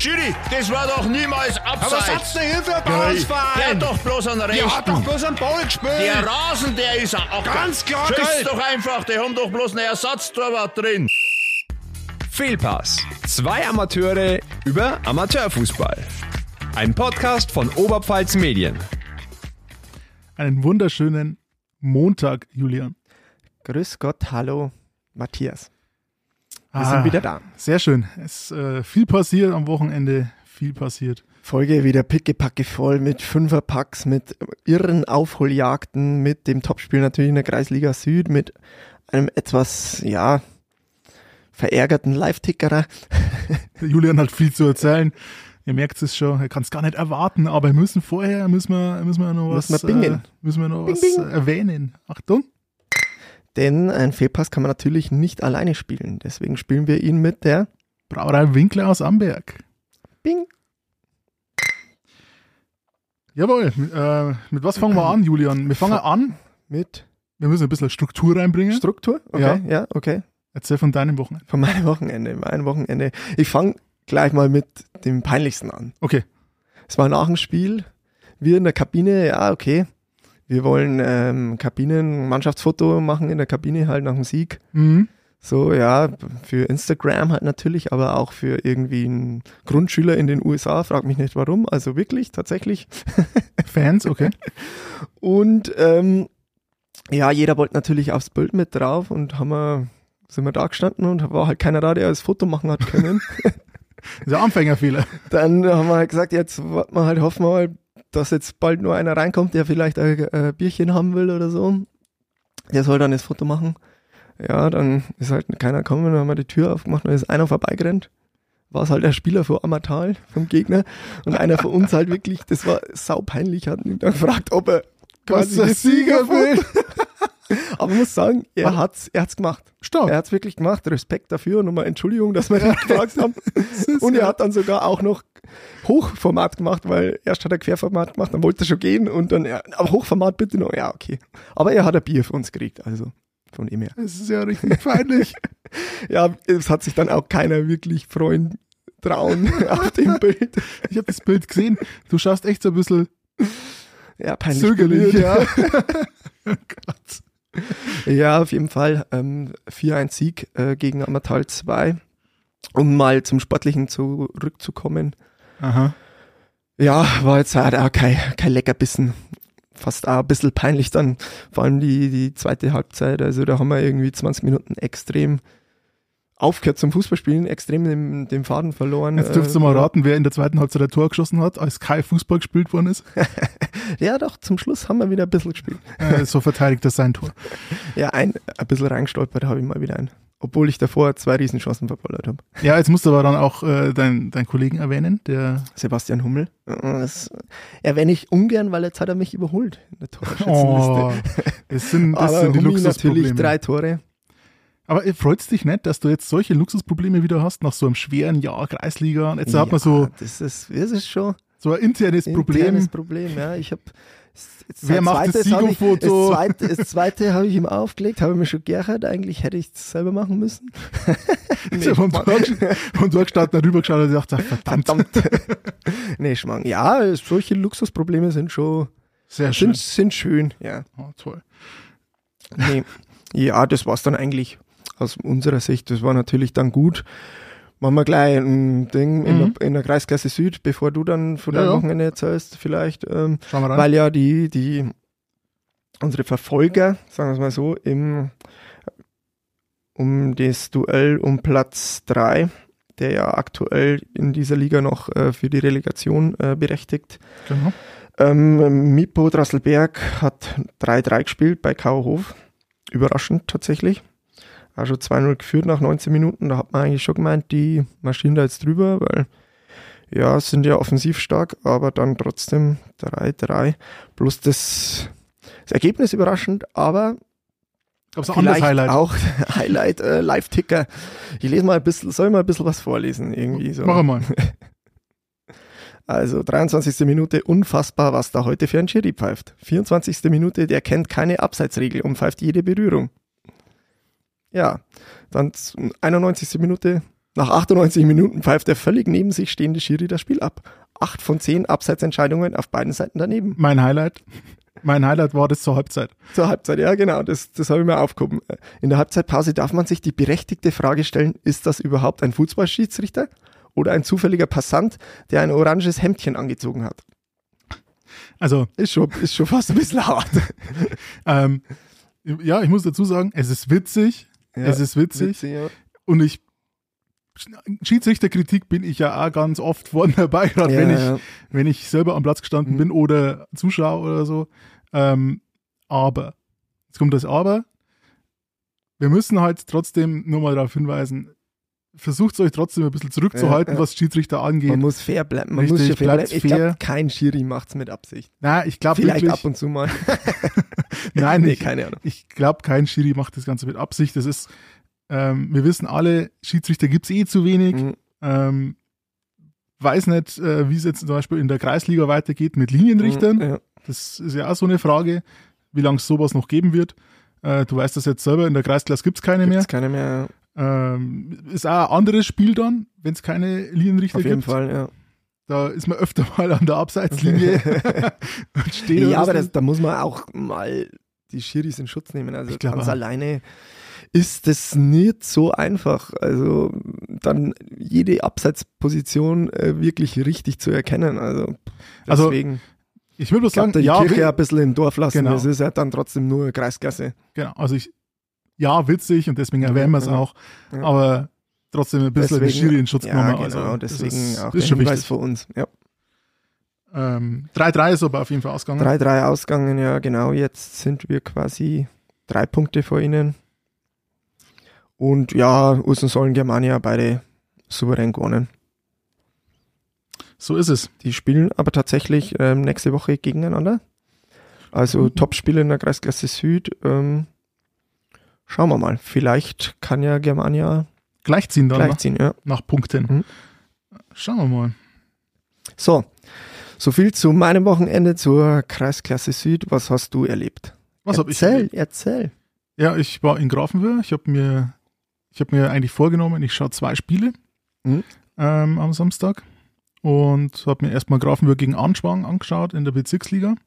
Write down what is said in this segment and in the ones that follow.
Schiri, das war doch niemals abseits. Aber was hat's denn hier für ein Bauernsverein? Der hat doch bloß einen Rechten. Der hat doch bloß einen Ball gespielt. Der Rasen, der ist ein Acker. Ganz klar, Schieß geil. doch einfach, die haben doch bloß einen Ersatztorwart drin. Fehlpass. Zwei Amateure über Amateurfußball. Ein Podcast von Oberpfalz Medien. Einen wunderschönen Montag, Julian. Grüß Gott, hallo, Matthias. Wir sind wieder da. Sehr schön. Es ist viel passiert am Wochenende, viel passiert. Folge wieder pickepacke voll mit Fünferpacks, mit irren Aufholjagden, mit dem Topspiel natürlich in der Kreisliga Süd, mit einem etwas, verärgerten Live-Tickerer. Der Julian hat viel zu erzählen. Ihr merkt es schon, er kann es gar nicht erwarten, aber müssen wir noch was erwähnen. Achtung. Denn ein Fehlpass kann man natürlich nicht alleine spielen. Deswegen spielen wir ihn mit der Brauerei Winkler aus Amberg. Bing. Jawohl, mit was fangen wir an, Julian? Wir fangen an Mit wir müssen ein bisschen Struktur reinbringen. Struktur? Okay, ja, okay. Erzähl von deinem Wochenende. Von meinem Wochenende. Ich fange gleich mal mit dem Peinlichsten an. Okay. Es war nach dem Spiel, wir in der Kabine, wir wollen Kabinen-Mannschaftsfoto machen in der Kabine halt nach dem Sieg. Mhm. So, für Instagram halt natürlich, aber auch für irgendwie einen Grundschüler in den USA, frag mich nicht warum, also wirklich, tatsächlich. Fans, okay. Und jeder wollte natürlich aufs Bild mit drauf und sind wir da gestanden und war halt keiner da, der das Foto machen hat können. Das ist ein Anfängerfehler. Dann haben wir halt gesagt, jetzt warten wir halt, hoffen wir mal, dass jetzt bald nur einer reinkommt, der vielleicht ein Bierchen haben will oder so. Der soll dann das Foto machen. Ja, dann ist halt keiner gekommen, dann haben wir die Tür aufgemacht und dann ist einer vorbeigerannt. War es halt der Spieler von Ammertal, vom Gegner. Und einer von uns halt wirklich, das war saupeinlich, hat ihn dann gefragt, ob er quasi das Sieger will. Aber ich muss sagen, er hat's gemacht. Stark. Er hat's wirklich gemacht. Respekt dafür und nochmal Entschuldigung, dass wir nicht gefragt haben. Und er hat dann sogar auch noch Hochformat gemacht, weil erst hat er Querformat gemacht, dann wollte er schon gehen und dann, aber Hochformat bitte noch. Ja, okay. Aber er hat ein Bier für uns gekriegt, also von ihm her. Das ist ja richtig peinlich. Ja, es hat sich dann auch keiner wirklich freuen trauen auf dem Bild. Ich habe das Bild gesehen. Du schaust echt so ein bisschen Peinlich zögerlich. berührt, Oh Gott. Ja, auf jeden Fall 4-1 Sieg gegen Ammertal 2. Um mal zum Sportlichen zurückzukommen. Aha. Ja, war jetzt auch kein Leckerbissen. Fast auch ein bisschen peinlich dann, vor allem die zweite Halbzeit. Also da haben wir irgendwie 20 Minuten extrem aufgehört zum Fußballspielen, extrem den Faden verloren. Jetzt dürft ihr mal raten, wer in der zweiten Halbzeit ein Tor geschossen hat, als kein Fußball gespielt worden ist. Ja doch, zum Schluss haben wir wieder ein bisschen gespielt. So verteidigt das sein Tor. Ja, ein bisschen reingestolpert habe ich mal wieder obwohl ich davor 2 Riesenchancen verballert habe. Ja, jetzt musst du aber dann auch deinen Kollegen erwähnen, der Sebastian Hummel. Das erwähne ich ungern, weil jetzt hat er mich überholt in der Torschützenliste. Das sind die Hummi Luxusprobleme. natürlich 3 Tore. Aber freut es dich nicht, dass du jetzt solche Luxusprobleme wieder hast, nach so einem schweren Jahr Kreisliga? Und jetzt hat man so Das ist schon ein internes Problem. Ja, ich habe Wer macht das Siegerfoto? Das zweite habe ich ihm aufgelegt, habe ich mir schon geärgert. Eigentlich hätte ich es selber machen müssen. Nee, vom Tor gestanden, rübergeschaut und gesagt, verdammt. Nee, Schmarrn. Ja, solche Luxusprobleme sind schon Sehr schön. sind schön. Ja. Oh, toll. Nee. Ja, das war's dann eigentlich aus unserer Sicht. Das war natürlich dann gut. Machen wir gleich ein Ding in der Kreisklasse Süd, bevor du dann von deinem Wochenende erzählst, vielleicht. Schauen wir rein. Weil ja unsere Verfolger, sagen wir es mal so, um das Duell um Platz 3, der ja aktuell in dieser Liga noch für die Relegation berechtigt. Genau. Mipo Drasselberg hat 3-3 gespielt bei K.O. Hof. Überraschend tatsächlich. Also 2-0 geführt nach 19 Minuten. Da hat man eigentlich schon gemeint, die marschieren da jetzt drüber, weil sind ja offensiv stark, aber dann trotzdem 3-3. Bloß das Ergebnis überraschend, aber Gab's auch ein anderes Highlight? Auch Highlight, Live-Ticker. Ich lese mal soll ich mal ein bisschen was vorlesen irgendwie so. Mach mal. Also 23. Minute, unfassbar, was da heute für ein Schiri pfeift. 24. Minute, der kennt keine Abseitsregel und pfeift jede Berührung. Ja, dann 91. Minute, Nach 98 Minuten pfeift der völlig neben sich stehende Schiri das Spiel ab. 8 von 10 Abseitsentscheidungen auf beiden Seiten daneben. Mein Highlight war das zur Halbzeit. Zur Halbzeit, ja genau, das habe ich mir aufgehoben. In der Halbzeitpause darf man sich die berechtigte Frage stellen, ist das überhaupt ein Fußballschiedsrichter oder ein zufälliger Passant, der ein oranges Hemdchen angezogen hat? Also Ist schon fast ein bisschen hart. ja, ich muss dazu sagen, es ist witzig. Es ist witzig. Ja. Und Schiedsrichterkritik bin ich ja auch ganz oft vorne dabei, gerade wenn ich selber am Platz gestanden bin oder Zuschauer oder so. Aber, jetzt kommt das Aber, wir müssen halt trotzdem nur mal darauf hinweisen, versucht euch trotzdem ein bisschen zurückzuhalten, was Schiedsrichter angeht. Man muss fair bleiben. Richtig, fair bleiben. bleibt Ich fair. glaube, kein Schiri macht es mit Absicht. Na, ich glaube Vielleicht wirklich, ab und zu mal. nein, Nee, keine Ahnung. Ich glaube, kein Schiri macht das Ganze mit Absicht. Das ist, wir wissen alle, Schiedsrichter gibt es zu wenig. Weiß nicht, wie es jetzt zum Beispiel in der Kreisliga weitergeht mit Linienrichtern. Ja. Das ist ja auch so eine Frage, wie lange es sowas noch geben wird. Du weißt das jetzt selber, in der Kreisklasse gibt es keine mehr. Gibt's keine mehr. Ist auch ein anderes Spiel dann, wenn es keine Linienrichter Auf jeden gibt. Fall, ja. Da ist man öfter mal an der Abseitslinie und steht. Ja, oder aber so. da muss man auch mal die Schiris in Schutz nehmen. Also Ich glaub ganz auch. alleine ist das nicht so einfach. Also dann jede Abseitsposition wirklich richtig zu erkennen. Also deswegen Ich würde ich glaub, sagen, die ja, Kirche ein bisschen im Dorf lassen. Genau. Es ist ja dann trotzdem nur Kreisklasse. genau. Also witzig und deswegen erwähnen wir es auch. Ja. Aber trotzdem ein bisschen den Schiri in Schutz ja, genommen. genau, Also, deswegen das auch ist der schon Hinweis wichtig. für uns. Ja. 3-3 ist aber auf jeden Fall ausgegangen. 3-3 ausgegangen, ja genau. Jetzt sind wir quasi 3 Punkte vor ihnen. Und ja, Usen sollen Germania beide souverän gewonnen. So ist es. Die spielen aber tatsächlich nächste Woche gegeneinander. Also Topspiele in der Kreisklasse Süd. Schauen wir mal. Vielleicht kann ja Germania Gleichziehen dann gleichziehen. Ja. nach Punkten. Schauen wir mal. So viel zu meinem Wochenende zur Kreisklasse Süd. Was hast du erlebt? Was habe ich erlebt? Erzähl. Ja, ich war in Grafenwöhr. Ich habe mir eigentlich vorgenommen, ich schaue 2 Spiele am Samstag und habe mir erstmal Grafenwöhr gegen Anschwang angeschaut in der Bezirksliga.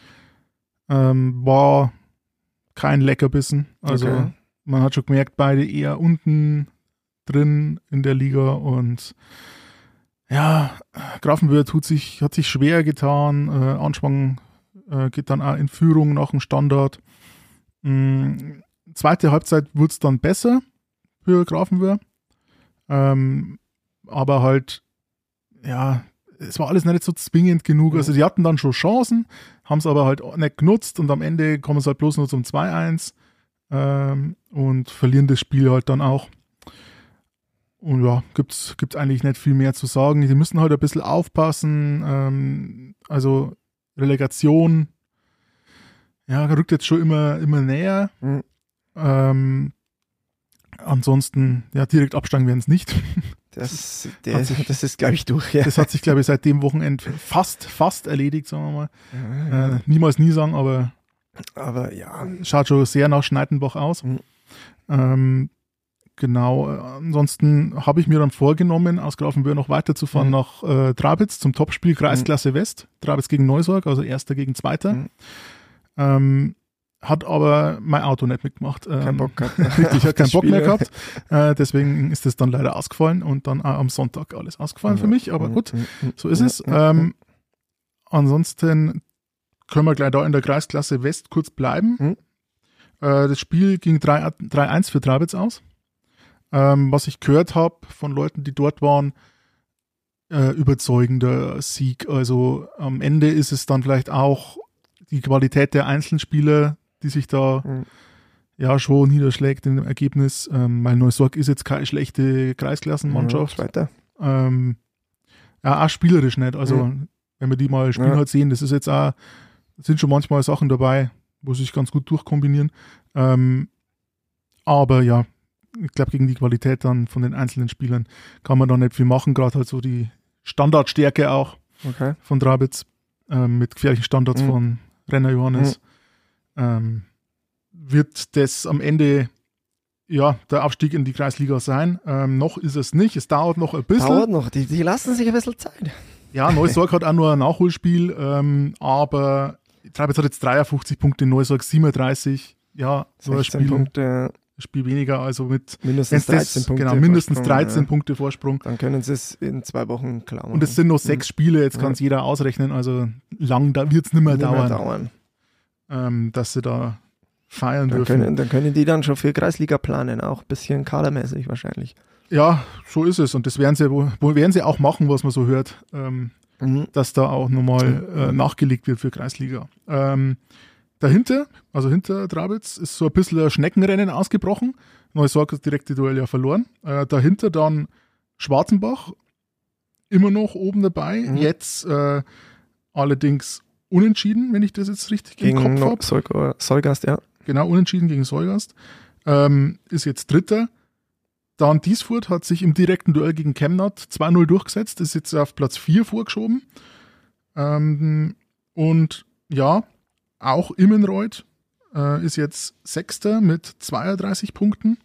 War kein Leckerbissen. Also Okay. man hat schon gemerkt, beide eher unten drin in der Liga und ja, Grafenwöhr hat sich schwer getan. Anschwang geht dann auch in Führung nach dem Standard. Zweite Halbzeit wurde es dann besser für Grafenwöhr. Aber halt, ja, es war alles nicht so zwingend genug. Also die hatten dann schon Chancen, haben es aber halt nicht genutzt und am Ende kommen sie halt bloß nur zum 2-1 und verlieren das Spiel halt dann auch. Und ja, gibt's eigentlich nicht viel mehr zu sagen. Die müssen halt ein bisschen aufpassen. Also Relegation, ja, rückt jetzt schon immer näher. Ansonsten, ja, direkt absteigen werden es nicht. Das ist, glaube ich, durch. Ja. Das hat sich, glaube ich, seit dem Wochenende fast erledigt, sagen wir mal. Niemals nie sagen, aber ja. schaut schon sehr nach Schneidenbach aus. Genau, ansonsten habe ich mir dann vorgenommen, aus Grafenwöhr noch weiterzufahren nach Trabitz zum Topspiel Kreisklasse West. Trabitz gegen Neusorg, also Erster gegen Zweiter. Hat aber mein Auto nicht mitgemacht. Kein Bock gehabt. Richtig, hat keinen Bock mehr Spiel. gehabt. Deswegen ist das dann leider ausgefallen und dann auch am Sonntag alles ausgefallen für mich. Aber gut, so ist es. Ansonsten können wir gleich da in der Kreisklasse West kurz bleiben. Das Spiel ging 3-1 für Trabitz aus. Was ich gehört habe von Leuten, die dort waren, überzeugender Sieg. Also am Ende ist es dann vielleicht auch die Qualität der Einzelspieler, die sich da ja schon niederschlägt in dem Ergebnis. Weil Neusorg ist jetzt keine schlechte Kreisklassenmannschaft. Weiter. Ja, auch spielerisch nicht. Also wenn wir die mal spielen halt sehen, das ist jetzt auch, sind schon manchmal Sachen dabei, wo sich ganz gut durchkombinieren. Aber ja, ich glaube, gegen die Qualität dann von den einzelnen Spielern kann man da nicht viel machen. Gerade halt so die Standardstärke auch von Trabitz mit gefährlichen Standards von Renner Johannes. Wird das am Ende ja, der Abstieg in die Kreisliga sein. Noch ist es nicht, es dauert noch ein bisschen. Dauert noch, die lassen sich ein bisschen Zeit. Ja, Neusorg hat auch nur ein Nachholspiel, aber Trabitz hat jetzt 53 Punkte, Neusorg 37. Ja, so ein 16 Punkte. Spiel weniger, also mit Mindestens 13 Punkte. Genau, mindestens Vorsprung, 13 Punkte Vorsprung. Dann können sie es in 2 Wochen klar machen. Und es sind noch 6 Spiele, jetzt kann es jeder ausrechnen, also lang wird es nicht mehr dauern. Dass sie da feiern dürfen. Dann können die dann schon für Kreisliga planen, auch ein bisschen kadermäßig wahrscheinlich. Ja, so ist es und das werden sie auch machen, was man so hört, dass da auch nochmal nachgelegt wird für Kreisliga. Dahinter, also hinter Trabitz, ist so ein bisschen ein Schneckenrennen ausgebrochen. Neusorg hat das direkte Duell ja verloren. Dahinter dann Schwarzenbach, immer noch oben dabei. Jetzt allerdings unentschieden, wenn ich das jetzt richtig im Kopf habe. Solgast, ja. Genau, unentschieden gegen Solgast. Ist jetzt Dritter. Dann Diesfurt hat sich im direkten Duell gegen Chemnat 2-0 durchgesetzt, ist jetzt auf Platz 4 vorgeschoben. Und ja, auch Immenreuth ist jetzt Sechster mit 32 Punkten,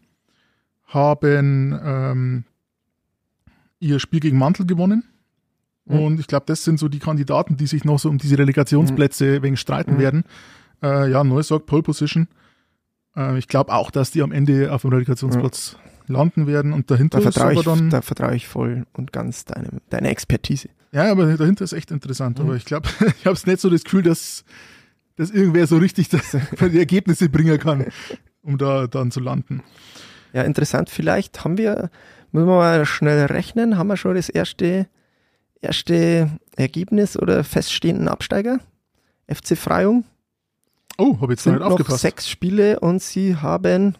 haben ihr Spiel gegen Mantel gewonnen. Und ich glaube, das sind so die Kandidaten, die sich noch so um diese Relegationsplätze wegen streiten werden. Ja, Neusorg, Pole Position. Ich glaube auch, dass die am Ende auf dem Relegationsplatz landen werden. Und dahinter da vertraue ich voll und ganz deine Expertise. Ja, aber dahinter ist echt interessant. Aber ich glaube, ich habe nicht so das Gefühl, dass irgendwer so richtig die Ergebnisse bringen kann, um da dann zu landen. Ja, interessant. Vielleicht müssen wir mal schnell rechnen, haben wir schon das erste Ergebnis oder feststehenden Absteiger? FC Freyung. Oh, habe jetzt nicht aufgepasst. Noch 6 Spiele und sie haben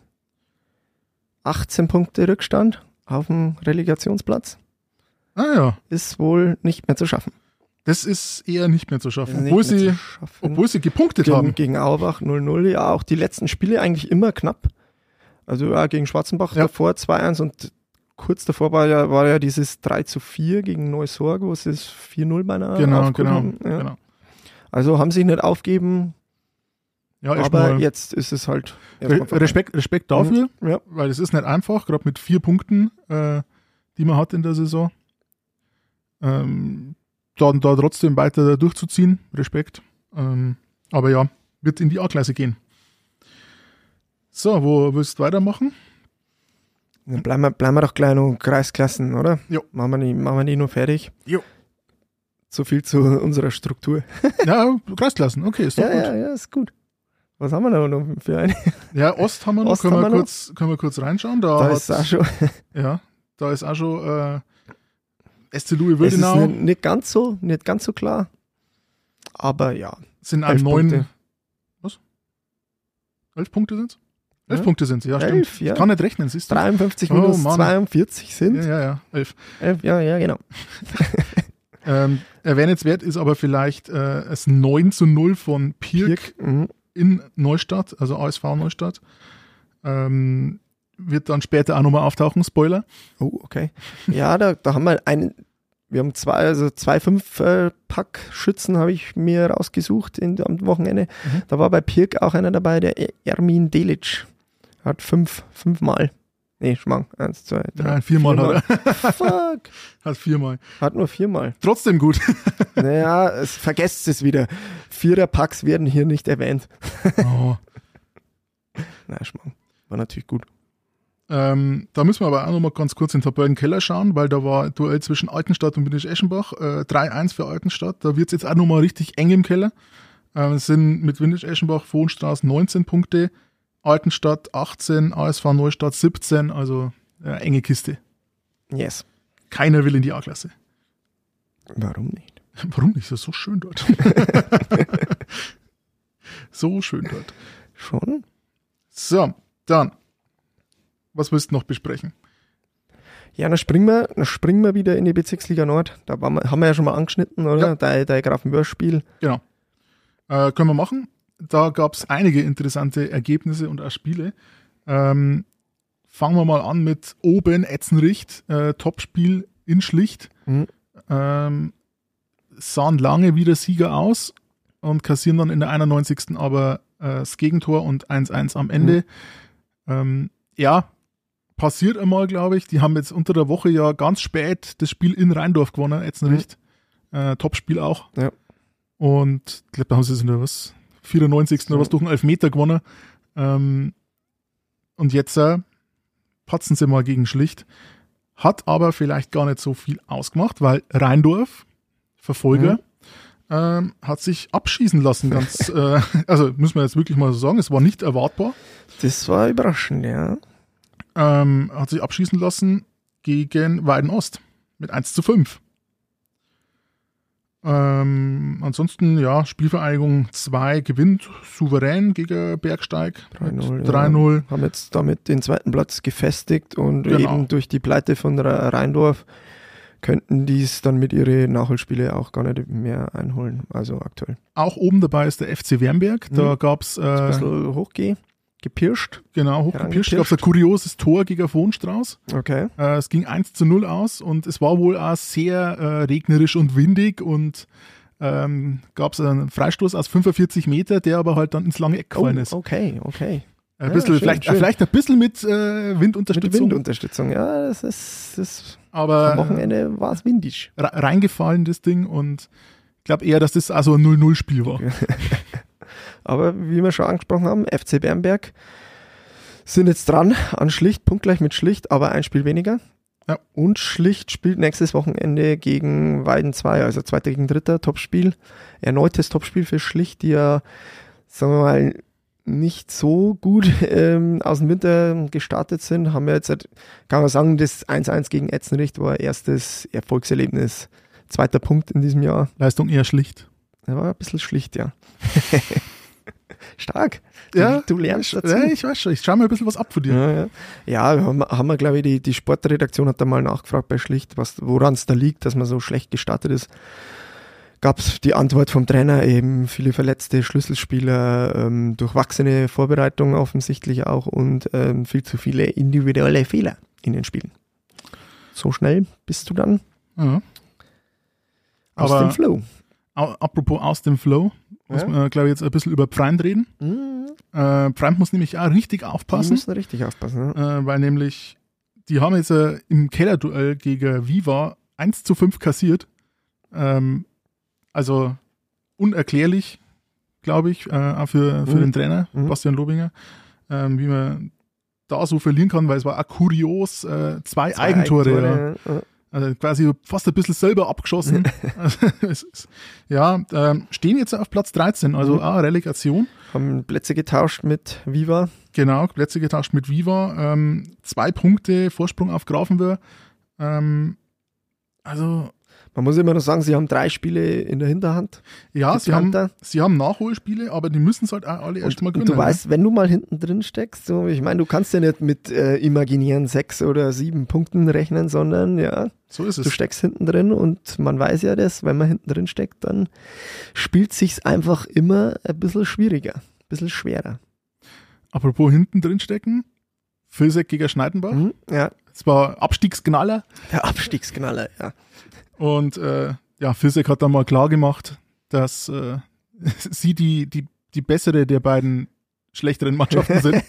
18 Punkte Rückstand auf dem Relegationsplatz. Ah ja. Ist wohl nicht mehr zu schaffen. Das ist eher nicht mehr zu schaffen, obwohl sie gepunktet haben. Gegen Auerbach 0-0, ja, auch die letzten Spiele eigentlich immer knapp. Also ja, gegen Schwarzenbach davor 2-1 und kurz davor war ja dieses 3-4 gegen Neusorg, wo sie es 4-0 beinahe aufgeholt haben. Ja. Genau. Also haben sich nicht aufgeben, ja, aber jetzt ist es halt Respekt dafür, weil es ist nicht einfach, gerade mit 4 Punkten, die man hat in der Saison, da trotzdem weiter durchzuziehen. Respekt. Aber ja, wird in die A-Klasse gehen. So, wo willst du weitermachen? Dann bleiben wir doch gleich noch Kreisklassen, oder? Jo. Machen wir die noch fertig? Jo. So viel zu unserer Struktur. Ja, Kreisklassen, okay, ist doch gut. Ja, ist gut. Was haben wir noch für eine? Ja, Ost haben wir noch, können wir kurz reinschauen. Da ist auch schon. Ja, da ist auch schon SC Louis Wildenau. Es ist nicht ganz so klar, aber ja. Sind 9 Punkte. Was? 11 Punkte sind es? 11 Punkte sind es, ja, 11, stimmt. Ja. Ich kann nicht rechnen, siehst du. 53 minus 42 sind. Ja, 11. 11, ja, genau. Erwähnenswert ist aber vielleicht das 9-0 von Pirk in Neustadt, also ASV Neustadt. Wird dann später auch nochmal auftauchen, Spoiler. Oh, okay. Ja, da haben wir haben 2 5-Pack-Schützen habe ich mir rausgesucht am Wochenende. Da war bei Pirk auch einer dabei, der Ermin Delic. Hat 5 Mal. Nee, Schmang. 1, 2, 3. Nein, 4 Mal hat er. Fuck. Hat 4 Mal. Hat nur 4 Mal. Trotzdem gut. Naja, vergesst es wieder. 4er-Packs werden hier nicht erwähnt. Oh. Na, Schmang. War natürlich gut. Da müssen wir aber auch noch mal ganz kurz in den Tabellenkeller schauen, weil da war ein Duell zwischen Altenstadt und Windisch-Eschenbach. 3-1 für Altenstadt. Da wird es jetzt auch noch mal richtig eng im Keller. Es sind mit Windisch-Eschenbach, Vohnstraße 19 Punkte. Altenstadt 18, ASV Neustadt 17, also enge Kiste. Yes. Keiner will in die A-Klasse. Warum nicht? Warum nicht? Das ist so schön dort. So schön dort. Schon? So, dann. Was willst du noch besprechen? Ja, dann springen wir wieder in die Bezirksliga Nord. Da haben wir ja schon mal angeschnitten, oder? Ja. Dein Grafenwörth-Spiel. Genau. Können wir machen. Da gab es einige interessante Ergebnisse und auch Spiele. Fangen wir mal an mit Oben Etzenricht, Topspiel in Schlicht. Sahen lange wieder Sieger aus und kassieren dann in der 91. aber das Gegentor und 1-1 am Ende. Ja, passiert einmal, glaube ich. Die haben jetzt unter der Woche ja ganz spät das Spiel in Rheindorf gewonnen, Etzenricht. Topspiel auch. Ja. Und ich glaube, da haben sie es in der 94. oder was durch einen Elfmeter gewonnen. Und jetzt patzen sie mal gegen Schlicht. Hat aber vielleicht gar nicht so viel ausgemacht, weil Rheindorf, Verfolger, hat sich abschießen lassen. Ganz, also müssen wir jetzt wirklich mal so sagen, es war nicht erwartbar. Das war überraschend, ja. Hat sich abschießen lassen gegen Weiden Ost mit 1:5. Ansonsten, ja, Spielvereinigung 2 gewinnt souverän gegen Bergsteig. 3-0. 3-0. Ja. Haben jetzt damit den zweiten Platz gefestigt und Genau. eben durch die Pleite von Rheindorf könnten die es dann mit ihren Nachholspiele auch gar nicht mehr einholen, also aktuell. Auch oben dabei ist der FC Wernberg. Da gab es Ein bisschen hochgepirscht. genau, hochgepirscht. herangepirscht. Gab es ein kurioses Tor gegen Vonstrauß. Okay. Es ging 1:0 aus und es war wohl auch sehr regnerisch und windig und gab es einen Freistoß aus 45 Meter, der aber halt dann ins lange Eck gefallen ist. Okay. Ein bisschen, schön, vielleicht, schön. vielleicht ein bisschen mit Windunterstützung, Mit Windunterstützung, ja, das ist aber am Wochenende war es windig. Reingefallen, das Ding, und ich glaube eher, dass das also ein 0-0-Spiel war. Aber wie wir schon angesprochen haben, FC Bernberg sind jetzt dran an Schlicht, punktgleich mit Schlicht, aber ein Spiel weniger. Ja. Und Schlicht spielt nächstes Wochenende gegen Weiden 2, also 2. gegen 3. Topspiel. Erneutes Topspiel für Schlicht, die ja, sagen wir mal, nicht so gut aus dem Winter gestartet sind. Haben wir jetzt, kann man sagen, das 1:1 gegen Etzenricht war erstes Erfolgserlebnis. 2. Punkt in diesem Jahr. Leistung eher schlicht. Er war ein bisschen schlicht, ja. Stark. Ja, Du lernst dazu. Ja, ich weiß schon, ich schaue mal ein bisschen was ab von dir. Ja, haben wir, glaube ich, die Sportredaktion hat da mal nachgefragt bei Schlicht, woran es da liegt, dass man so schlecht gestartet ist. Gab es die Antwort vom Trainer, eben viele verletzte Schlüsselspieler, durchwachsene Vorbereitungen offensichtlich auch und viel zu viele individuelle Fehler in den Spielen. So schnell bist du dann Ja. aus Aber dem Flow. Apropos aus dem Flow, muss man, glaube ich, jetzt ein bisschen über Pfreimd reden. Pfreimd muss nämlich auch richtig Die aufpassen, müssen richtig aufpassen. Ja. weil nämlich, die haben jetzt im Kellerduell gegen Viva 1:5 kassiert. Also unerklärlich, glaube ich, auch für den Trainer, Bastian Lobinger, wie man da so verlieren kann, weil es war auch kurios, 2 Eigentore. Ja. Also quasi fast ein bisschen selber abgeschossen. Stehen jetzt auf Platz 13, also auch Relegation. Haben Plätze getauscht mit Viva. Genau, Plätze getauscht mit Viva. 2 Punkte Vorsprung auf Grafenwöhr. Also Man muss immer noch sagen, sie haben 3 Spiele in der Hinterhand. ja, Die sie haben Panther. Nachholspiele, aber die müssen es halt auch alle erst mal Und gewinnen. du weißt, wenn du mal hinten drin steckst, so, ich meine, du kannst ja nicht mit imaginären 6 oder 7 Punkten rechnen, sondern ja, so ist du es. steckst hinten drin und man weiß ja das, wenn man hinten drin steckt, dann spielt sich's einfach immer ein bisschen schwieriger, ein bisschen schwerer. Apropos hinten drin stecken, Vilseck gegen Schneidenbach. Ja, Es war Abstiegsknaller. der Abstiegsknaller, ja. Und Vilseck hat dann mal klar gemacht, dass sie die bessere der beiden schlechteren Mannschaften sind.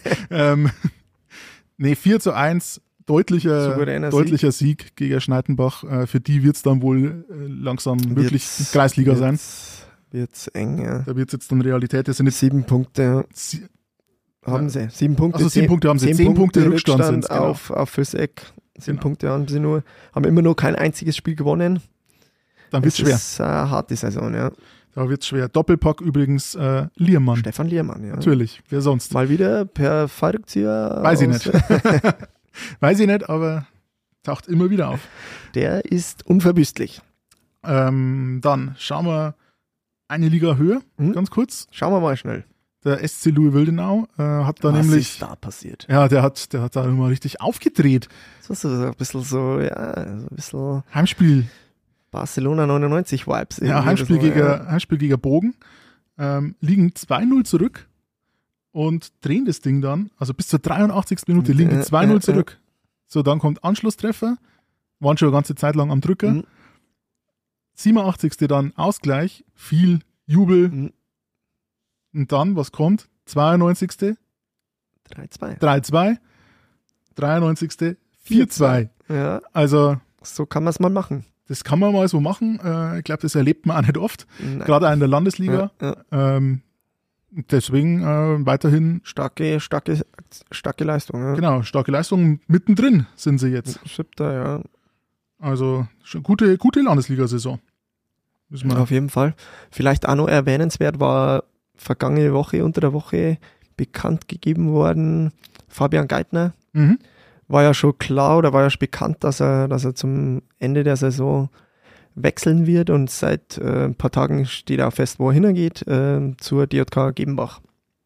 4:1, deutlicher Sieg gegen Schneidenbach. Für die wird es dann wohl langsam wirklich Kreisliga sein. Wird's eng, ja. Da wird es jetzt dann Realität. Das sind jetzt 7 Punkte sie- haben sie. 7 Punkte. Also 7 Punkte haben sie. 10 Punkte Rückstand sind's, genau. auf Vilseck. 7 Genau. Punkte haben sie nur. Haben immer noch kein einziges Spiel gewonnen. Dann wird es schwer. Das ist eine harte Saison, ja. Da wird es schwer. Doppelpack übrigens Liermann. Stefan Liermann, ja. Natürlich. Wer sonst? Mal wieder per Fallrückzieher. Weiß ich nicht. Weiß ich nicht, aber taucht immer wieder auf. Der ist unverbüßlich. Dann schauen wir eine Liga höher, ganz kurz. Schauen wir mal schnell. Der SC Louis-Wildenau hat da Was nämlich, ist da passiert? ja, der hat da immer richtig aufgedreht. So ein bisschen so, ja, so ein bisschen Heimspiel, Barcelona 99 Vibes. ja, Heimspiel gegen Bogen, liegen 2:0 zurück und drehen das Ding dann, also bis zur 83. Minute liegen die 2:0 zurück. So, dann kommt Anschlusstreffer, waren schon eine ganze Zeit lang am Drücker. 87. dann Ausgleich, viel Jubel. Und dann, was kommt? 92. 3-2. 3:2. 93. 4-2. Ja, Also so kann man es mal machen. das kann man mal so machen. Ich glaube, das erlebt man auch nicht oft. Nein. Gerade auch in der Landesliga. Ja. Deswegen weiterhin, Starke Leistung. Ja. genau, starke Leistung. Mittendrin sind sie jetzt. 7. Ja. Also schon gute Landesliga-Saison. Müssen wir- Auf jeden Fall. Vielleicht auch noch erwähnenswert war vergangene Woche, unter der Woche bekannt gegeben worden, Fabian Geithner. Mhm. War ja schon klar oder war ja schon bekannt, dass er zum Ende der Saison wechseln wird und seit ein paar Tagen steht auch fest, wo er hingeht, zur DJK Gebenbach.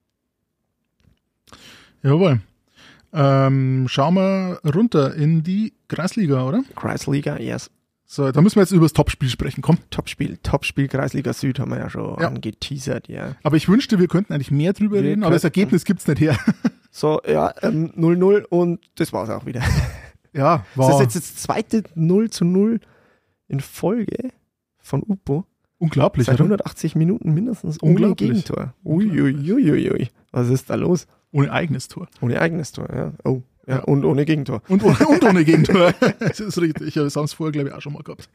Jawohl. Schauen wir runter in die Kreisliga, oder? Kreisliga, yes. So, da müssen wir jetzt über das Topspiel sprechen, komm. Topspiel Kreisliga Süd haben wir ja schon angeteasert, ja. Aber ich wünschte, wir könnten eigentlich mehr drüber Wir reden, aber das könnten. Ergebnis gibt's nicht her. So, ja, 0-0 und das war's auch wieder. Ja, Das war ist jetzt das zweite 0-0 in Folge von Upo. unglaublich, Seit oder? 180 Minuten mindestens ohne Unglaublich. Gegentor. Uiuiuiui. Was ist da los? Ohne eigenes Tor. Ohne eigenes Tor, ja. Oh, ja. Ja. Und ohne Gegentor. Und ohne Gegentor. Das ist richtig. Ich habe es vorher, glaube ich, auch schon mal gehabt.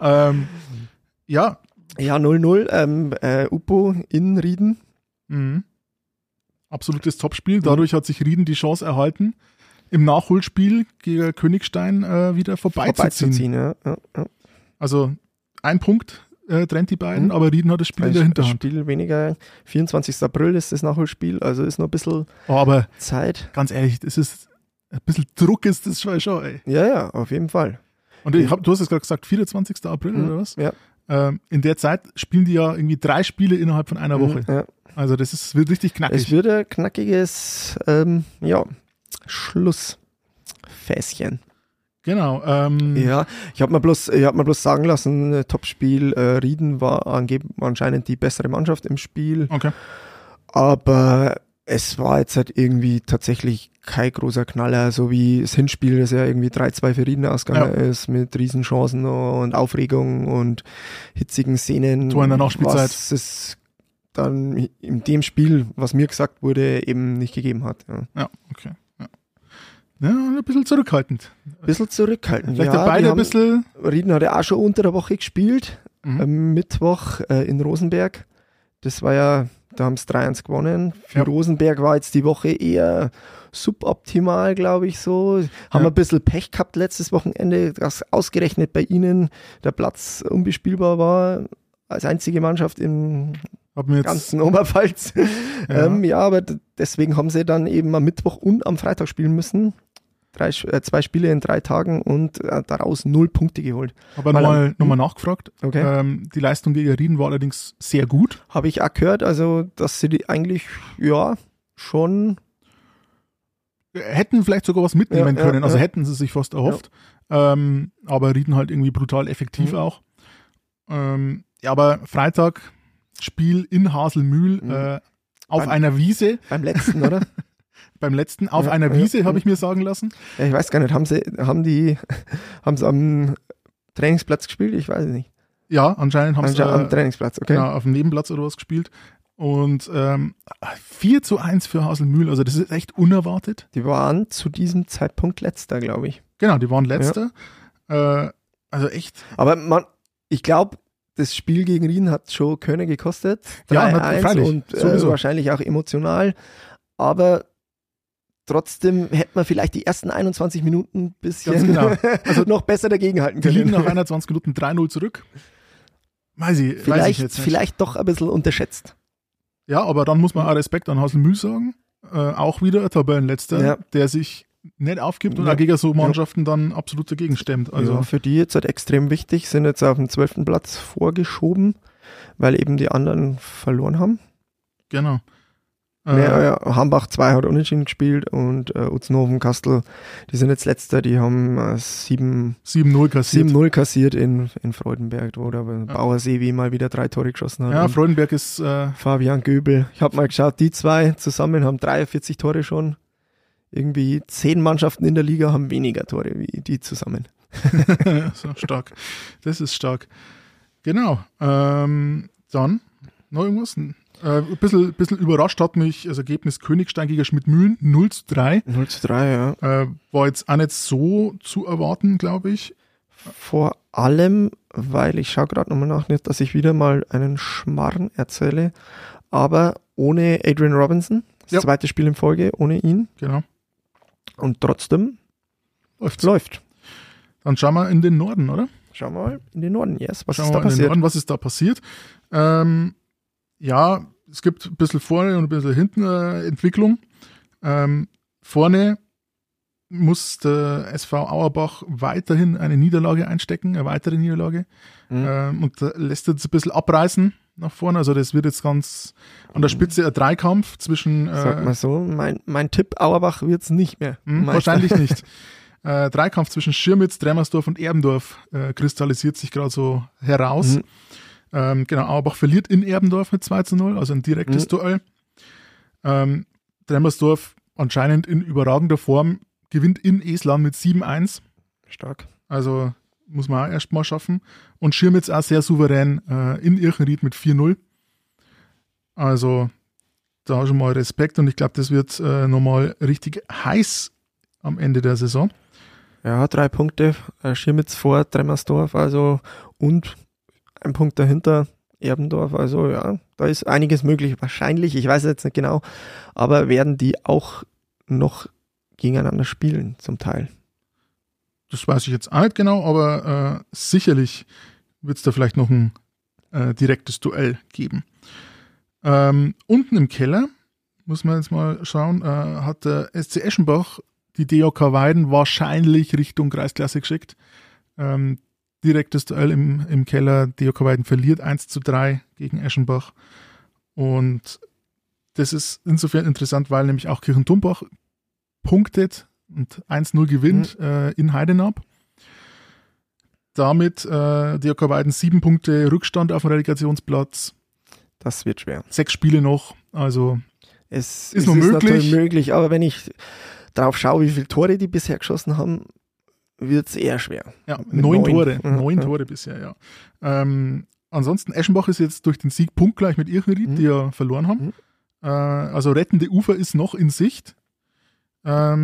Ja. Ja, 0-0. Upo in Rieden. Mhm. Absolutes Topspiel. Dadurch hat sich Rieden die Chance erhalten, im Nachholspiel gegen Königstein wieder vorbeizuziehen. Ja. Also ein Punkt trennt die beiden, aber Rieden hat das Spiel in der Ein Hinterhand. Spiel weniger. 24. April ist das Nachholspiel, also ist noch ein bisschen Oh, aber Zeit. ganz ehrlich, das ist ein bisschen Druck ist das schon, ey. Ja, auf jeden Fall. Und du hast es gerade gesagt, 24. April oder was? Ja. In der Zeit spielen die ja irgendwie 3 Spiele innerhalb von einer Woche. Ja. Also wird richtig Es knackig. wird ein knackiges Schlussfässchen. Genau. Ja, ich habe mir bloß sagen lassen, Topspiel Rieden war anscheinend die bessere Mannschaft im Spiel, Okay. aber es war jetzt halt irgendwie tatsächlich kein großer Knaller, so wie das Hinspiel, das ja irgendwie 3-2 für Rieden ausgegangen ist, mit Riesenchancen und Aufregung und hitzigen Szenen. Tor in der Nachspielzeit. Was es dann in dem Spiel, was mir gesagt wurde, eben nicht gegeben hat. Ja. Ja, okay. Ja, ein bisschen zurückhaltend. Bisschen zurückhaltend. Vielleicht ja, ja, beide die ein bisschen. Rieden hat ja auch schon unter der Woche gespielt, am Mittwoch in Rosenberg. Das war ja, da haben es 3-1 gewonnen. Für Ja. Rosenberg war jetzt die Woche eher suboptimal, glaube ich so. Haben Ja. ein bisschen Pech gehabt letztes Wochenende, dass ausgerechnet bei ihnen der Platz unbespielbar war. Als einzige Mannschaft im Hab mir jetzt, ganzen Oberpfalz. Ja. Aber deswegen haben sie dann eben am Mittwoch und am Freitag spielen müssen. 2 Spiele in 3 Tagen und daraus 0 Punkte geholt. aber Mal- nochmal nachgefragt. Okay. Die Leistung gegen Rieden war allerdings sehr gut. Habe ich auch gehört, also dass sie die eigentlich, ja, schon, Hätten vielleicht sogar was mitnehmen Ja, können, also ja. hätten sie sich fast erhofft. Aber Rieden halt irgendwie brutal effektiv auch. Ja, aber Freitag Spiel in Haselmühl auf Beim- einer Wiese, beim letzten, oder? beim letzten, auf Ja, einer ja, Wiese, ja. habe ich mir sagen lassen. Ja, ich weiß gar nicht, haben sie am Trainingsplatz gespielt? Ich weiß es nicht. Ja, anscheinend haben sie Am Trainingsplatz, okay. genau, auf dem Nebenplatz oder was gespielt. Und 4-1 für Haselmühl, also das ist echt unerwartet. Die waren zu diesem Zeitpunkt letzter, glaube ich. Genau, die waren letzter. Also echt. Aber ich glaube, das Spiel gegen Rieden hat schon Körner gekostet. Ja, 3-1 freilich, und sowieso. wahrscheinlich auch emotional. Aber trotzdem hätte man vielleicht die ersten 21 Minuten ein bisschen Ganz genau. also noch besser dagegenhalten Die können. liegen nach 21 Minuten 3-0 zurück. Weiß ich jetzt nicht. Vielleicht doch ein bisschen unterschätzt. Ja, aber dann muss man auch Respekt an Haselmühl sagen. Auch wieder ein Tabellenletzter, Ja. der sich nicht aufgibt und Ja. auch gegen so Mannschaften dann absolut dagegen stemmt. Also ja, für die jetzt halt extrem wichtig, sind jetzt auf den 12. Platz vorgeschoben, weil eben die anderen verloren haben. genau. Hambach 2 hat unentschieden gespielt und Utznoven Kastel, die sind jetzt letzter, die haben 7-0 kassiert. 7-0 kassiert in Freudenberg, wo der Bauer Sevi mal wieder 3 Tore geschossen hat. Ja, Und Freudenberg ist Fabian Göbel. Ich habe mal geschaut, die 2 zusammen haben 43 Tore schon. Irgendwie 10 Mannschaften in der Liga haben weniger Tore wie die zusammen. so stark. Das ist stark. Genau. Dann Noch irgendwas? Ein bisschen überrascht hat mich das Ergebnis Königstein gegen Schmidtmühlen 0:3. 0:3, ja. War jetzt auch nicht so zu erwarten, glaube ich. Vor allem, weil ich schaue gerade nochmal nach, nicht, dass ich wieder mal einen Schmarrn erzähle, aber ohne Adrian Robinson, das zweite Spiel in Folge, ohne ihn. Genau. Und trotzdem läuft. Dann schauen wir in den Norden, oder? Schauen wir mal in den Norden, yes. Was Schauen ist wir da mal in den passiert? Norden, was ist da passiert? Ja, es gibt ein bisschen vorne und ein bisschen hinten Entwicklung. Vorne muss der SV Auerbach weiterhin eine Niederlage einstecken, eine weitere Niederlage. Und lässt jetzt ein bisschen abreißen nach vorne. Also das wird jetzt ganz an der Spitze ein Dreikampf zwischen... Sag mal so, mein Tipp, Auerbach wird es nicht mehr. Wahrscheinlich nicht. Dreikampf zwischen Schirmitz, Dremmersdorf und Erbendorf kristallisiert sich gerade so heraus. Genau, Auerbach verliert in Erbendorf mit 2:0, also ein direktes Duell. Dremmersdorf anscheinend in überragender Form, gewinnt in Esland mit 7:1. Stark. Also muss man auch erst mal schaffen. Und Schirmitz auch sehr souverän in Irchenried mit 4:0. Also da schon mal Respekt und ich glaube, das wird nochmal richtig heiß am Ende der Saison. Ja, 3 Punkte, Schirmitz vor Dremmersdorf, also und ein Punkt dahinter Erbendorf, also ja, da ist einiges möglich, wahrscheinlich, ich weiß jetzt nicht genau, aber werden die auch noch gegeneinander spielen zum Teil? Das weiß ich jetzt auch nicht genau, aber sicherlich wird es da vielleicht noch ein direktes Duell geben. Unten im Keller, muss man jetzt mal schauen, hat der SC Eschenbach die DJK Weiden wahrscheinlich Richtung Kreisklasse geschickt. Direktes Duell im Keller. DJK Weiden verliert 1:3 gegen Eschenbach. Und das ist insofern interessant, weil nämlich auch Kirchentumbach punktet und 1:0 gewinnt in Heidenab. Damit DJK Weiden 7 Punkte Rückstand auf dem Relegationsplatz. Das wird schwer. 6 Spiele noch, also Es ist noch natürlich möglich, aber wenn ich drauf schaue, wie viele Tore die bisher geschossen haben, wird es eher schwer. Ja, Mit 9 9. Tore. Ja, 9 ja. Tore bisher, ja. Ansonsten, Eschenbach ist jetzt durch den Sieg punktgleich mit Irchenried, die ja verloren haben. Also rettende Ufer ist noch in Sicht. Das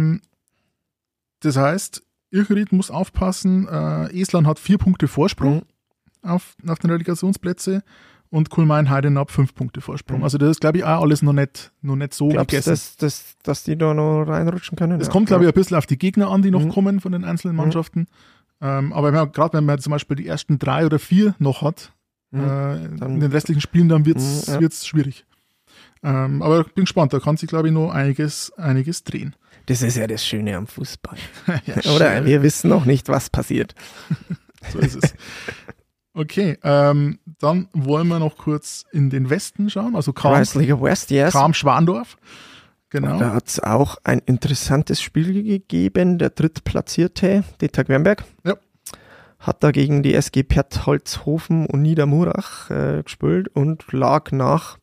heißt, Irchenried muss aufpassen. Esland hat 4 Punkte Vorsprung auf den Relegationsplätze und Kulmain-Heidenab 5 Punkte Vorsprung. Also das ist, glaube ich, auch alles noch nicht so Glaubst du, gegessen. dass die da noch reinrutschen können? Es kommt, glaube ich, ein bisschen auf die Gegner an, die noch kommen von den einzelnen Mannschaften. Aber gerade wenn man zum Beispiel die ersten 3 oder 4 noch hat, in den restlichen Spielen, dann wird es schwierig. Aber ich bin gespannt, da kann sich, glaube ich, noch einiges drehen. Das ist ja das Schöne am Fußball. Ja, Oder? schön. Wir wissen noch nicht, was passiert. So ist es. Okay, dann wollen wir noch kurz in den Westen schauen. Also Kreisliga West, yes. Schwandorf. Genau. Da hat es auch ein interessantes Spiel gegeben. Der Drittplatzierte, Detag Wernberg, hat da gegen die SG Pertholzhofen und Niedermurach gespielt und lag nach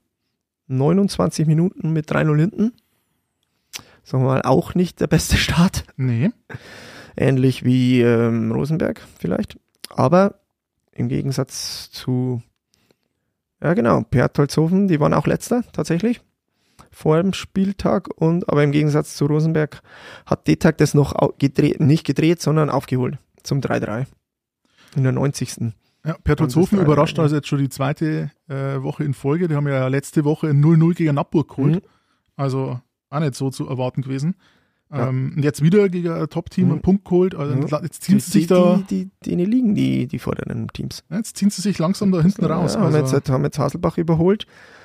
29 Minuten mit 3:0 hinten. Sagen wir mal, auch nicht der beste Start. Nee. Ähnlich wie Rosenberg vielleicht. Aber im Gegensatz zu, Pertholzhofen, die waren auch Letzter tatsächlich vor dem Spieltag. Aber im Gegensatz zu Rosenberg hat Detag das noch nicht gedreht, sondern aufgeholt zum 3:3 in der 90. Ja, Pertholzhofen Und das überrascht also jetzt schon die zweite Woche in Folge. Die haben ja letzte Woche ein 0:0 gegen Nappburg geholt. Also auch nicht so zu erwarten gewesen. Und jetzt wieder gegen ein Top-Team einen Punkt geholt. Also jetzt ziehen sie sich da. Denen liegen die vorderen Teams. Jetzt ziehen sie sich langsam da hinten raus. Ja, haben jetzt Haselbach überholt,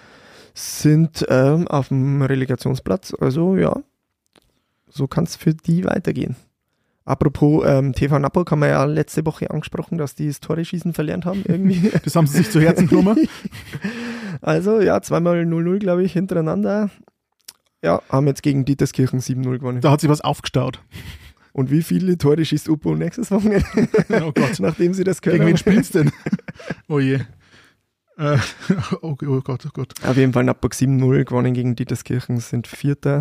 sind auf dem Relegationsplatz. Also ja, so kann es für die weitergehen. Apropos TV Nappburg haben wir ja letzte Woche angesprochen, dass die das Tore-Schießen verlernt haben irgendwie. Das haben sie sich zu Herzen genommen. Also ja, 2-mal 0:0, glaube ich, hintereinander. Ja, haben jetzt gegen Dieterskirchen 7:0 gewonnen. Da hat sich was aufgestaut. Und wie viele Tore schießt Upo nächstes Wochenende? Oh Gott. Nachdem sie das können. Gegen wen spielst du denn? Oh je. Oh Gott, oh Gott. Auf jeden Fall Nappburg 7:0 gewonnen gegen Dieterskirchen, sind Vierter.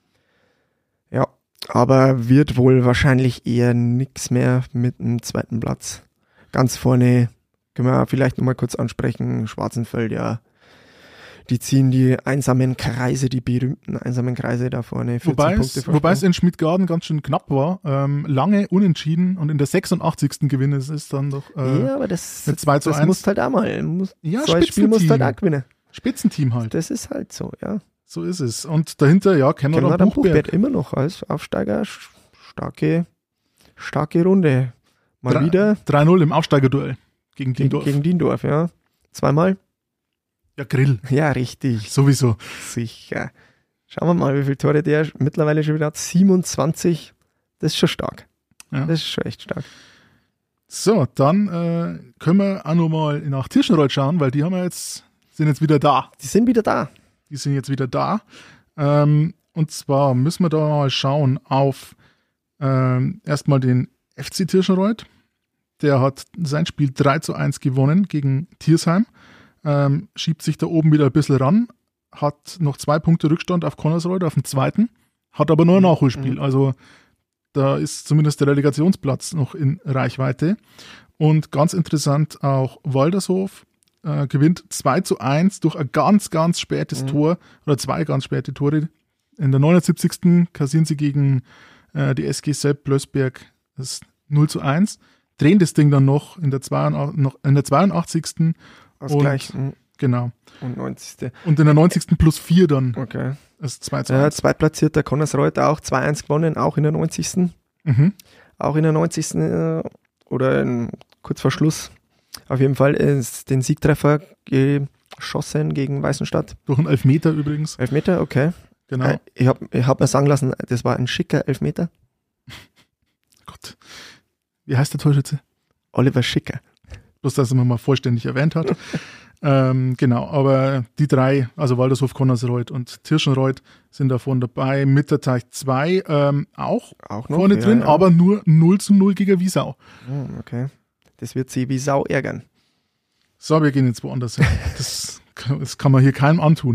Ja, aber wird wohl wahrscheinlich eher nichts mehr mit dem zweiten Platz. Ganz vorne können wir vielleicht nochmal kurz ansprechen, Schwarzenfeld, ja. Die ziehen die einsamen Kreise, die berühmten einsamen Kreise da vorne. 14 Wobei Punkte es in Schmidtgarden ganz schön knapp war. Lange unentschieden und in der 86. Gewinn ist es dann doch ja, aber das mit 2:1. Das musst halt auch mal. Ja, so ein Spiel musst du halt auch gewinnen. Spitzenteam halt. Das ist halt so, ja. So ist es. Und dahinter, ja, Kemmerer Buchberg Buchberg. immer noch als Aufsteiger. Starke Runde. Mal wieder 3-0 im Aufsteigerduell gegen Diendorf. gegen Diendorf, ja. Zweimal? Ja, Grill. Ja, richtig. Sowieso. Sicher. Schauen wir mal, wie viele Tore der mittlerweile schon wieder hat. 27. Das ist schon stark. Ja. Das ist schon echt stark. So, dann können wir auch nochmal nach Tirschenreuth schauen, weil die sind jetzt wieder da. Die sind wieder da. Die sind jetzt wieder da. Und zwar müssen wir da mal schauen auf erstmal den FC Tirschenreuth. Der hat sein Spiel 3:1 gewonnen gegen Thiersheim. Schiebt sich da oben wieder ein bisschen ran. Hat noch 2 Punkte Rückstand auf Connersreuth, auf dem zweiten. Hat aber nur ein Nachholspiel. Also da ist zumindest der Relegationsplatz noch in Reichweite. Und ganz interessant auch Waldershof gewinnt 2:1 durch ein ganz, ganz spätes Tor oder 2 ganz späte Tore. In der 79. kassieren sie gegen die SG Sepp Blößberg das 0:1. Drehen das Ding dann noch in der 82. Ausgleich. Genau. Und 90. Und in der 90. plus 4 dann Okay. das 2:1. Ja, zweitplatzierter Connersreuth auch 2:1 gewonnen, auch in der 90. Mhm. Auch in der 90. Oder kurz vor Schluss. Auf jeden Fall ist den Siegtreffer geschossen gegen Weißenstadt. Durch einen Elfmeter übrigens. Elfmeter, okay. Genau. Ich hab mir sagen lassen, das war ein schicker Elfmeter. Gott. Wie heißt der Torschütze? Oliver Schicker. Bloß, dass er mal vollständig erwähnt hat. Genau, aber die 3, also Waldershof, Connersreuth und Tirschenreuth, sind davon dabei. Mitterteich 2 auch Auch noch vorne drin, ja. aber nur 0:0 gegen Wiesau. Okay. Das wird sie wie Sau ärgern. So, wir gehen jetzt woanders hin. Das kann man hier keinem antun.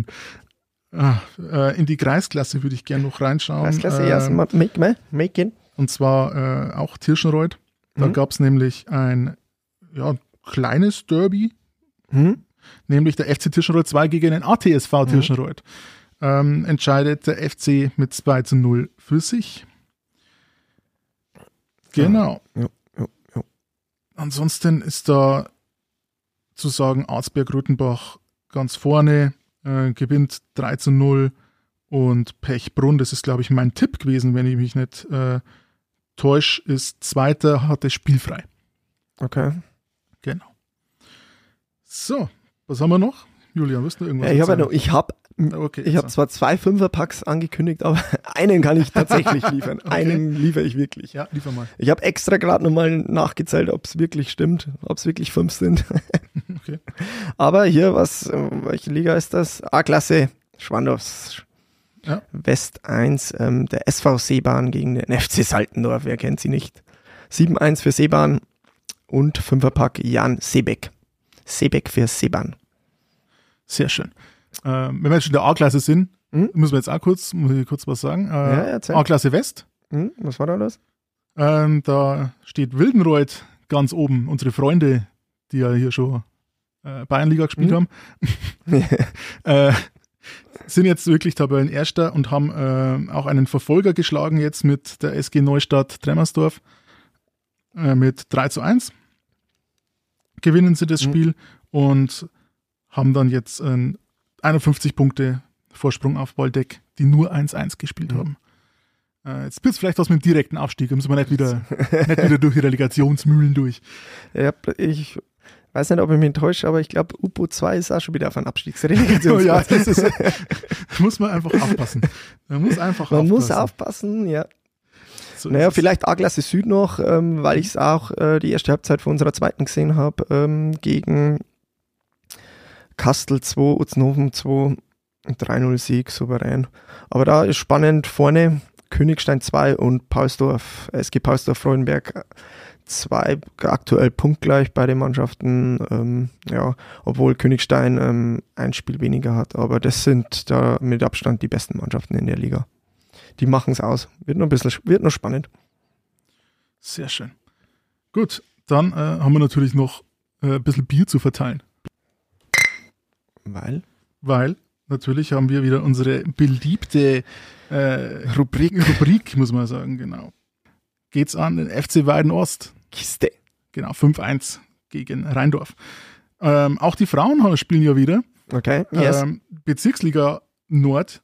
In die Kreisklasse würde ich gerne noch reinschauen. Kreisklasse, ja, make it. Und zwar auch Tirschenreuth. Da gab es nämlich ein kleines Derby, nämlich der FC Tirschenreuth 2 gegen den ATSV Tirschenreuth. Entscheidet der FC mit 2:0 für sich. Genau. Ja. Ansonsten ist da zu sagen, Arzberg-Rüttenbach ganz vorne, gewinnt 3:0 und Pechbrunn, das ist glaube ich mein Tipp gewesen, wenn ich mich nicht täusche, ist Zweiter, hatte spielfrei. Okay. Genau. So, was haben wir noch? Julian, wirst du irgendwas Ich habe zwar 2 Fünferpacks angekündigt, aber einen kann ich tatsächlich liefern. Okay. Einen liefere ich wirklich. Ja, liefer mal. Ich habe extra gerade nochmal nachgezählt, ob es wirklich stimmt, ob es wirklich 5 sind. Okay. Aber hier, welche Liga ist das? A-Klasse, Schwandorfs. Ja. West 1, der SV Seebahn gegen den FC Saltendorf, wer kennt sie nicht? 7:1 für Seebahn und Fünferpack Jan Seebeck. Seebeck für Seebahn. Sehr schön. Wenn wir jetzt schon in der A-Klasse sind, muss ich kurz was sagen. erzähl. A-Klasse West. Was war da los? Da steht Wildenreuth ganz oben. Unsere Freunde, die ja hier schon Bayernliga gespielt haben, sind jetzt wirklich Tabellenerster und haben auch einen Verfolger geschlagen jetzt mit der SG Neustadt Tremmersdorf mit 3:1. Gewinnen sie das Spiel und haben dann jetzt 51 Punkte Vorsprung auf Waldeck, die nur 1:1 gespielt haben. Jetzt wird es vielleicht was mit dem direkten Aufstieg, da müssen wir nicht wieder durch die Relegationsmühlen durch. Ja, ich weiß nicht, ob ich mich täusche, aber ich glaube, UPO 2 ist auch schon wieder auf einen Abstiegsrelegationsplatz. Ja, das muss man einfach aufpassen. Man muss aufpassen, ja. So naja, vielleicht A-Klasse Süd noch, weil ich es auch die erste Halbzeit von unserer zweiten gesehen habe, gegen Kastel 2, Utzenhofen 2, 3:0 Sieg, souverän. Aber da ist spannend vorne, Königstein 2 und SG Paulsdorf-Freudenberg 2, aktuell punktgleich bei den Mannschaften, obwohl Königstein ein Spiel weniger hat, aber das sind da mit Abstand die besten Mannschaften in der Liga. Die machen es aus. Wird noch spannend. Sehr schön. Gut, dann haben wir natürlich noch ein bisschen Bier zu verteilen. Weil weil natürlich haben wir wieder unsere beliebte Rubrik, muss man sagen, genau. Geht's an den FC Weiden Ost. Kiste. Genau, 5-1 gegen Rheindorf. Auch die Frauen spielen ja wieder. Okay, yes. Bezirksliga Nord,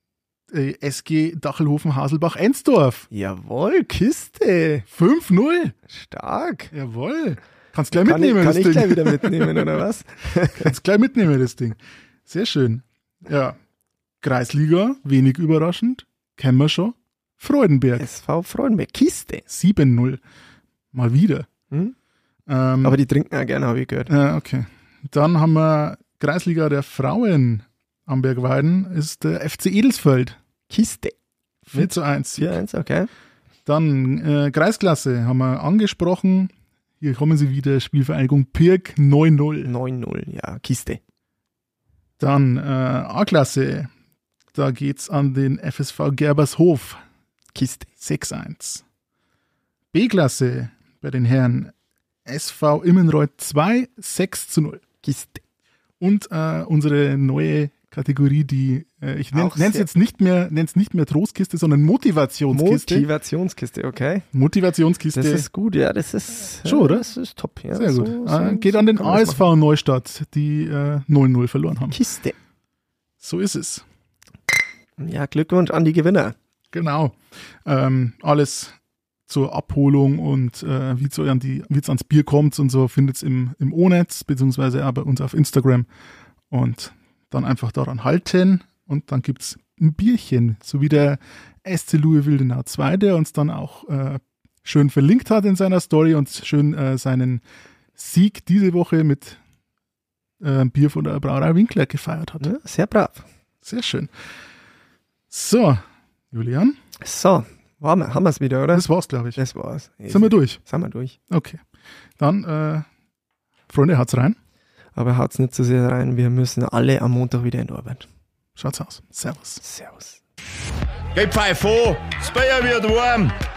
SG Dachelhofen-Haselbach-Ensdorf. Jawohl, Kiste. 5-0. Stark. Jawohl. Kannst gleich mitnehmen, das das Ding. Kann ich Ding. gleich wieder mitnehmen, oder was? Kannst gleich mitnehmen, das Ding. Sehr schön. Ja. Kreisliga, wenig überraschend. Kennen wir schon. Freudenberg. SV Freudenberg. Kiste. 7-0. Mal wieder. Hm? Aber die trinken ja gerne, habe ich gehört. Okay. Dann haben wir Kreisliga der Frauen am Bergweiden, ist der FC Edelsfeld. Kiste. 4-1. 4-1, okay. Dann Kreisklasse haben wir angesprochen. Hier kommen sie wieder, Spielvereinigung Pirk 9-0. 9-0, ja, Kiste. Dann A-Klasse, da geht's an den FSV Gerbershof. Kiste. 6-1. B-Klasse bei den Herren SV Immenreuth 2, 6-0. Kiste. Und unsere neue Kategorie, die ich nenne es jetzt nicht mehr Trostkiste, sondern Motivationskiste. Motivationskiste, okay. Motivationskiste. Das ist gut, ja, das ist schon, oder? Das ist top, ja. Sehr gut. Geht an den ASV Neustadt, die 0-0 verloren haben. Kiste. So ist es. Ja, Glückwunsch an die Gewinner. Genau. Alles zur Abholung und wie es ans Bier kommt und so findet es im O-Netz, beziehungsweise auch bei uns auf Instagram. Und dann einfach daran halten und dann gibt es ein Bierchen, so wie der SC Louisville-Wildenau 2, der uns dann auch schön verlinkt hat in seiner Story und schön seinen Sieg diese Woche mit Bier von der Brauerei Winkler gefeiert hat. Ja, sehr brav. Sehr schön. So, Julian. So, haben wir es wieder, oder? Das war's, glaube ich. Das war's. Sind wir durch? Sind wir durch. Okay. Dann, Freunde, haut's rein. Aber haut's nicht zu sehr rein. Wir müssen alle am Montag wieder in die Arbeit. Schaut's aus. Servus. Servus. Geh Pfeif vor, das Bier wird warm.